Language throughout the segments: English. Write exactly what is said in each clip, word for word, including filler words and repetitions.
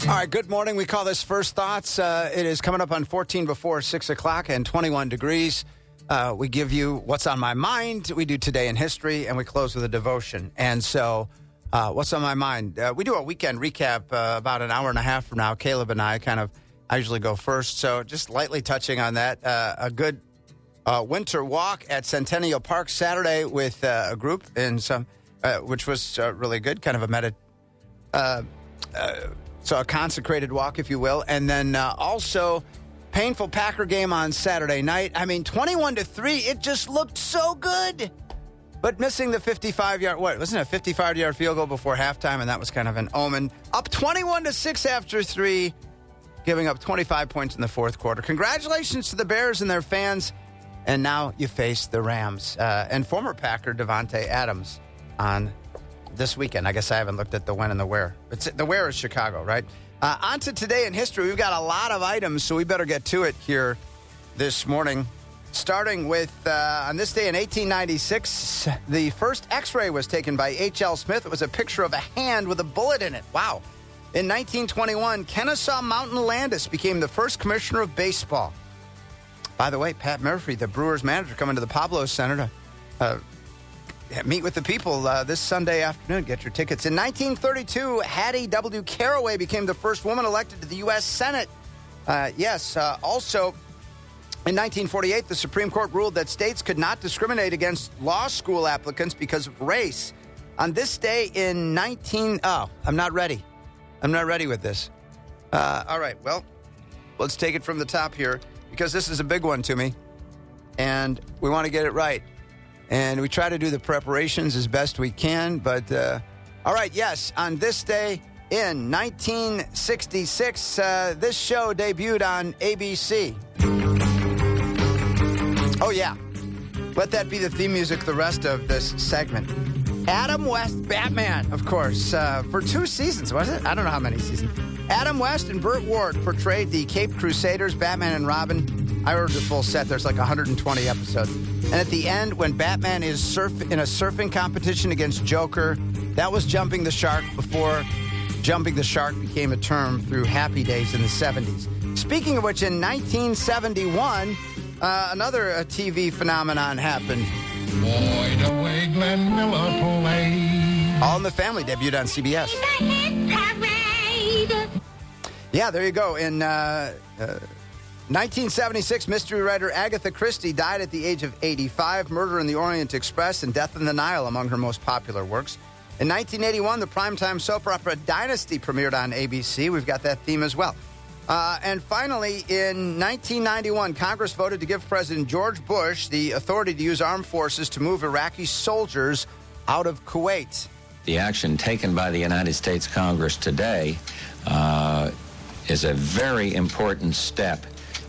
All right, good morning. We call this First Thoughts. Uh, it is coming up on fourteen before six o'clock and twenty-one degrees. Uh, we give you what's on my mind. We do Today in History, and we close with a devotion. And so uh, what's on my mind? Uh, we do a weekend recap uh, about an hour and a half from now. Caleb and I kind of, I usually go first. So just lightly touching on that. Uh, a good uh, winter walk at Centennial Park Saturday with uh, a group, and some, uh, which was uh, really good, kind of a medit. Uh, uh, So a consecrated walk, if you will. And then uh, also painful Packer game on Saturday night. I mean, twenty-one to three, it just looked so good. But missing the fifty-five-yard, what, wasn't it a fifty-five-yard field goal before halftime? And that was kind of an omen. Up twenty-one to six after three, giving up twenty-five points in the fourth quarter. Congratulations to the Bears and their fans. And now you face the Rams. Uh, and former Packer Davante Adams on this weekend. I guess I haven't looked at the when and the where. It's, the where is Chicago, right? Uh, on to Today in History. We've got a lot of items, so we better get to it here this morning. Starting with, uh, on this day in eighteen ninety-six, the first X-ray was taken by H L Smith. It was a picture of a hand with a bullet in it. Wow. In nineteen twenty-one, Kennesaw Mountain Landis became the first commissioner of baseball. By the way, Pat Murphy, the Brewers manager, coming to the Pablo Center to uh, meet with the people uh, this Sunday afternoon. Get your tickets. In nineteen thirty-two, Hattie W. Caraway became the first woman elected to the U S Senate. Uh, yes, uh, also in nineteen forty-eight, the Supreme Court ruled that states could not discriminate against law school applicants because of race. On this day in nineteen... Oh, I'm not ready. I'm not ready with this. Uh, all right, well, let's take it from the top here, because this is a big one to me, and we want to get it right. And we try to do the preparations as best we can. But, uh, all right, yes, on this day in nineteen sixty-six, uh, this show debuted on A B C. Oh, yeah. Let that be the theme music the rest of this segment. Adam West, Batman, of course, uh, for two seasons, was it? I don't know how many seasons. Adam West and Burt Ward portrayed the Caped Crusaders, Batman and Robin. I heard the full set. There's like one hundred twenty episodes. And at the end, when Batman is surf in a surfing competition against Joker, that was jumping the shark before jumping the shark became a term through Happy Days in the seventies. Speaking of which, in nineteen seventy-one, uh, another uh, T V phenomenon happened. Boy, the way Glenn Miller played. All in the Family debuted on C B S. Yeah, there you go. In uh, uh, nineteen seventy-six, mystery writer Agatha Christie died at the age of eighty-five. Murder in the Orient Express and Death in the Nile among her most popular works. In nineteen eighty-one, the primetime soap opera Dynasty premiered on A B C. We've got that theme as well. Uh, and finally, in nineteen ninety-one, Congress voted to give President George Bush the authority to use armed forces to move Iraqi soldiers out of Kuwait. The action taken by the United States Congress today uh, is a very important step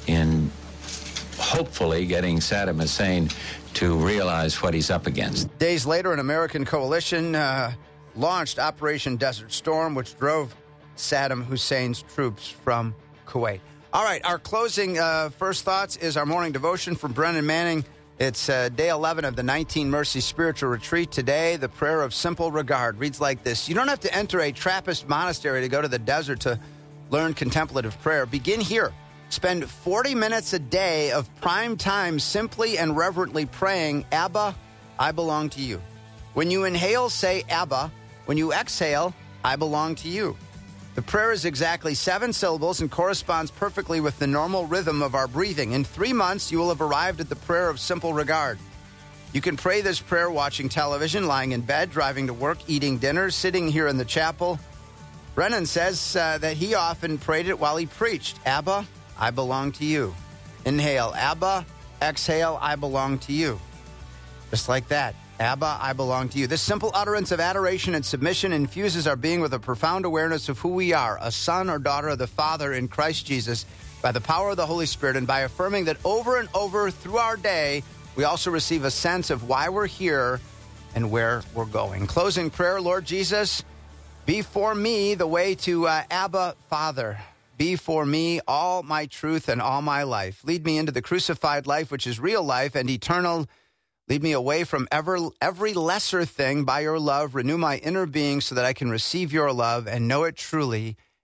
in hopefully getting Saddam Hussein to realize what he's up against. Days later, an American coalition uh, launched Operation Desert Storm, which drove Saddam Hussein's troops from Kuwait. All right, our closing uh, first thoughts is our morning devotion from Brennan Manning. It's uh, day eleven of the nineteen Mercy Spiritual Retreat. Today, the prayer of simple regard reads like this. You don't have to enter a Trappist monastery to go to the desert to learn contemplative prayer. Begin here. Spend forty minutes a day of prime time simply and reverently praying, Abba, I belong to you. When you inhale, say Abba. When you exhale, I belong to you. The prayer is exactly seven syllables and corresponds perfectly with the normal rhythm of our breathing. In three months, you will have arrived at the prayer of simple regard. You can pray this prayer watching television, lying in bed, driving to work, eating dinner, sitting here in the chapel. Brennan says uh, that he often prayed it while he preached. Abba, I belong to you. Inhale, Abba. Exhale, I belong to you. Just like that. Abba, I belong to you. This simple utterance of adoration and submission infuses our being with a profound awareness of who we are, a son or daughter of the Father in Christ Jesus, by the power of the Holy Spirit, and by affirming that over and over through our day, we also receive a sense of why we're here and where we're going. Closing prayer, Lord Jesus, be for me the way to uh, Abba, Father. Be for me all my truth and all my life. Lead me into the crucified life, which is real life and eternal. Lead me away from ever, every lesser thing by your love. Renew my inner being so that I can receive your love and know it truly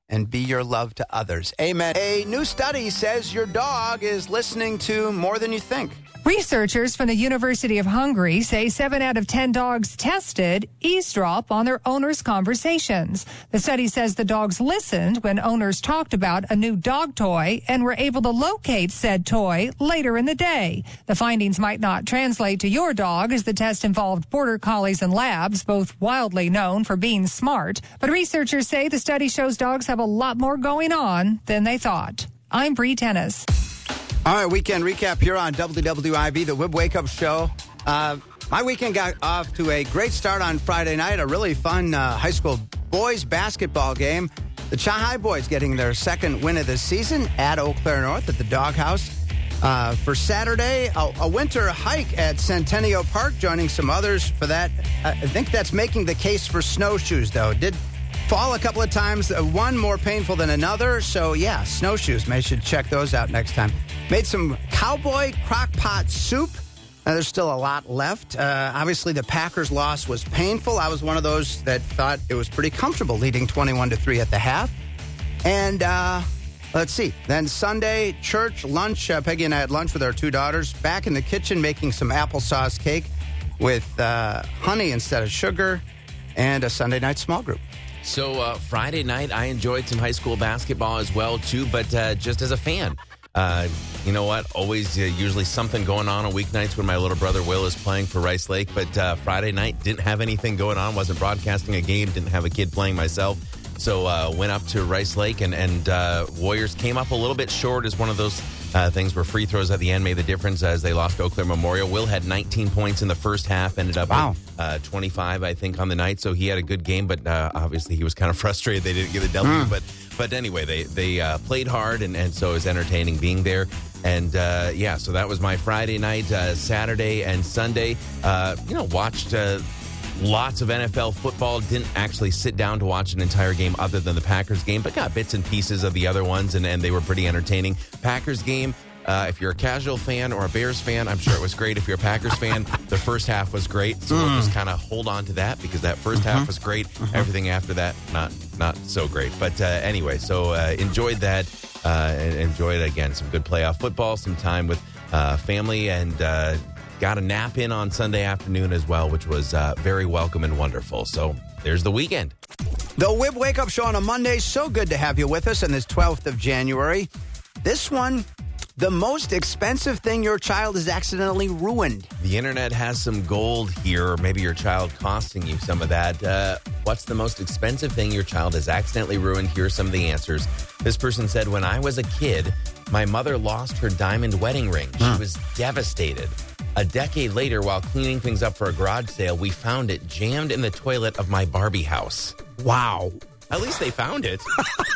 and be your love to others. Amen. A new study says your dog is listening to more than you think. Researchers from the University of Hungary say seven out of ten dogs tested eavesdrop on their owners' conversations. The study says the dogs listened when owners talked about a new dog toy and were able to locate said toy later in the day. The findings might not translate to your dog, as the test involved border collies and labs, both wildly known for being smart. But researchers say the study shows dogs have a lot more going on than they thought. I'm Bree Tennis. All right, weekend recap here on W W I B, the Wib Wake Up Show. Uh, my weekend got off to a great start on Friday night, a really fun uh, high school boys basketball game. The Chi-Hi boys getting their second win of the season at Eau Claire North at the Doghouse. Uh, for Saturday, a, a winter hike at Centennial Park, joining some others for that. I think that's making the case for snowshoes, though. Did fall a couple of times, one more painful than another. So, yeah, snowshoes. Maybe should check those out next time. Made some cowboy crock pot soup. Uh, there's still a lot left. Uh, obviously, the Packers' loss was painful. I was one of those that thought it was pretty comfortable, leading twenty-one to three at the half. And uh, let's see. Then Sunday, church, lunch. Uh, Peggy and I had lunch with our two daughters. Back in the kitchen making some applesauce cake with uh, honey instead of sugar. And a Sunday night small group. So uh, Friday night, I enjoyed some high school basketball as well, too, but uh, just as a fan. Uh, you know what? Always, uh, usually something going on on weeknights when my little brother Will is playing for Rice Lake. But uh, Friday night, didn't have anything going on. Wasn't broadcasting a game. Didn't have a kid playing myself. So uh, went up to Rice Lake, and, and uh, Warriors came up a little bit short as one of those uh, things where free throws at the end made the difference as they lost Eau Claire Memorial. Will had nineteen points in the first half, ended up wow. with uh, twenty-five, I think, on the night. So he had a good game, but uh, obviously he was kind of frustrated they didn't get a W. Mm. But but anyway, they, they uh, played hard, and, and so it was entertaining being there. And, uh, yeah, so that was my Friday night, uh, Saturday and Sunday. Uh, you know, watched uh, lots of N F L football. Didn't actually sit down to watch an entire game other than the Packers game, but got bits and pieces of the other ones, and, and they were pretty entertaining. Packers game, uh, if you're a casual fan or a Bears fan, I'm sure it was great. If you're a Packers fan, the first half was great. So mm. we'll just kind of hold on to that because that first mm-hmm. half was great. Mm-hmm. Everything after that, not not so great. But uh, anyway, so uh, enjoyed that. Uh, and enjoyed, again, some good playoff football, some time with uh, family, and uh, got a nap in on Sunday afternoon as well, which was uh, very welcome and wonderful. So there's the weekend. The Wib Wake Up Show on a Monday. So good to have you with us on this twelfth of January. This one, the most expensive thing your child has accidentally ruined. The internet has some gold here, or maybe your child costing you some of that. Uh, what's the most expensive thing your child has accidentally ruined? Here are some of the answers. This person said, when I was a kid, my mother lost her diamond wedding ring. She huh. was devastated. A decade later, while cleaning things up for a garage sale, we found it jammed in the toilet of my Barbie house. Wow. At least they found it.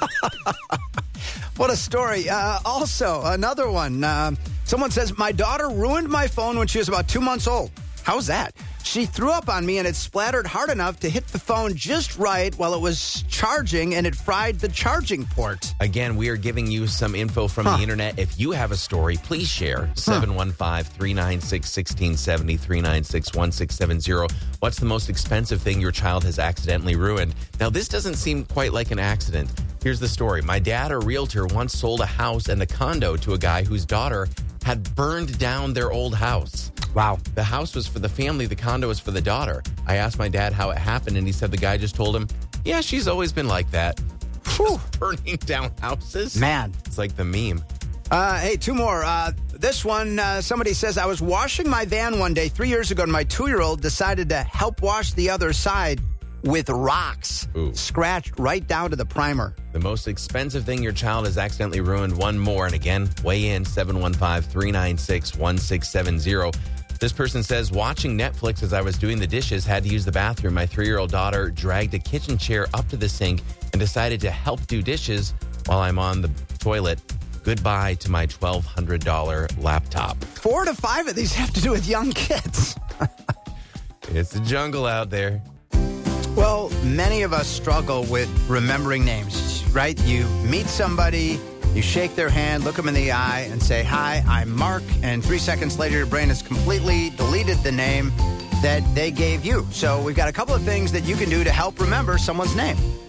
What a story. Uh, also, another one. Uh, someone says, my daughter ruined my phone when she was about two months old. How's that? She threw up on me, and it splattered hard enough to hit the phone just right while it was charging, and it fried the charging port. Again, we are giving you some info from huh. the internet. If you have a story, please share. seven one five, three nine six, one six seven zero, three nine six, one six seven zero. What's the most expensive thing your child has accidentally ruined? Now, this doesn't seem quite like an accident. Here's the story. My dad, a realtor, once sold a house and the condo to a guy whose daughter had burned down their old house. Wow. The house was for the family. The condo was for the daughter. I asked my dad how it happened, and he said the guy just told him, yeah, she's always been like that. Just burning down houses. Man. It's like the meme. Uh, hey, two more. Uh, this one, uh, somebody says, I was washing my van one day three years ago, and my two-year-old decided to help wash the other side with rocks. Ooh. Scratched right down to the primer. The most expensive thing your child has accidentally ruined. One more. And again, weigh in, seven one five, three nine six, one six seven zero. This person says, watching Netflix as I was doing the dishes, had to use the bathroom. My three-year-old daughter dragged a kitchen chair up to the sink and decided to help do dishes while I'm on the toilet. Goodbye to my twelve hundred dollars laptop. Four to five of these have to do with young kids. It's the jungle out there. Well, many of us struggle with remembering names, right? You meet somebody, you shake their hand, look them in the eye, and say, hi, I'm Mark. And three seconds later, your brain has completely deleted the name that they gave you. So we've got a couple of things that you can do to help remember someone's name.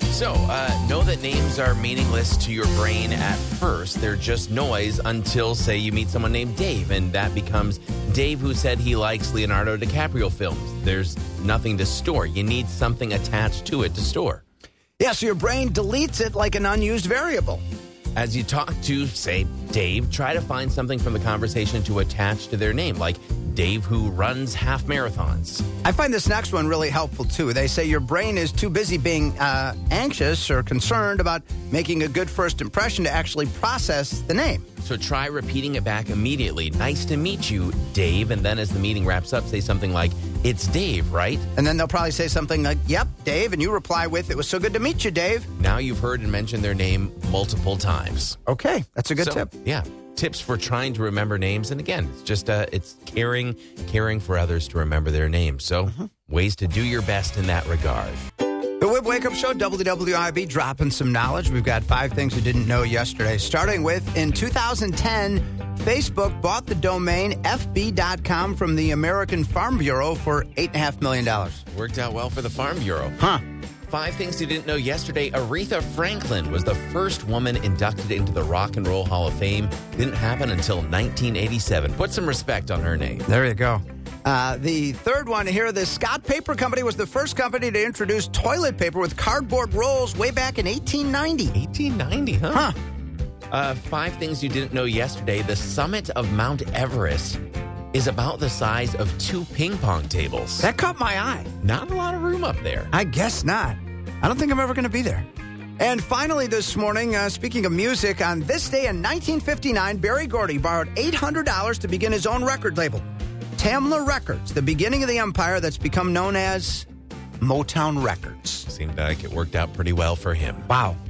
So, uh, know that names are meaningless to your brain at first. They're just noise until, say, you meet someone named Dave, and that becomes Dave who said he likes Leonardo DiCaprio films. There's nothing to store. You need something attached to it to store. Yeah, so your brain deletes it like an unused variable. As you talk to, say, Dave, try to find something from the conversation to attach to their name, like Dave who runs half marathons. I find this next one really helpful, too. They say your brain is too busy being uh, anxious or concerned about making a good first impression to actually process the name. So try repeating it back immediately. Nice to meet you, Dave. And then as the meeting wraps up, say something like, it's Dave, right? And then they'll probably say something like, yep, Dave. And you reply with, it was so good to meet you, Dave. Now you've heard and mentioned their name multiple times. Okay, that's a good so, tip. Yeah. Tips for trying to remember names. And again, it's just uh, it's caring, caring for others to remember their names. So mm-hmm. ways to do your best in that regard. The Whip Wake Up Show, W W I B, dropping some knowledge. We've got five things you didn't know yesterday. Starting with, in two thousand ten, Facebook bought the domain F B dot com from the American Farm Bureau for eight point five million dollars. Worked out well for the Farm Bureau. Huh. Five things you didn't know yesterday. Aretha Franklin was the first woman inducted into the Rock and Roll Hall of Fame. Didn't happen until nineteen eighty-seven. Put some respect on her name. There you go. Uh, the third one here, the Scott Paper Company was the first company to introduce toilet paper with cardboard rolls way back in eighteen ninety. eighteen ninety, huh? Huh. Uh, five things you didn't know yesterday. The summit of Mount Everest is about the size of two ping pong tables. That caught my eye. Not a lot of room up there. I guess not. I don't think I'm ever going to be there. And finally this morning, uh, speaking of music, on this day in nineteen fifty-nine, Berry Gordy borrowed eight hundred dollars to begin his own record label, Tamla Records, the beginning of the empire that's become known as Motown Records. Seemed like it worked out pretty well for him. Wow.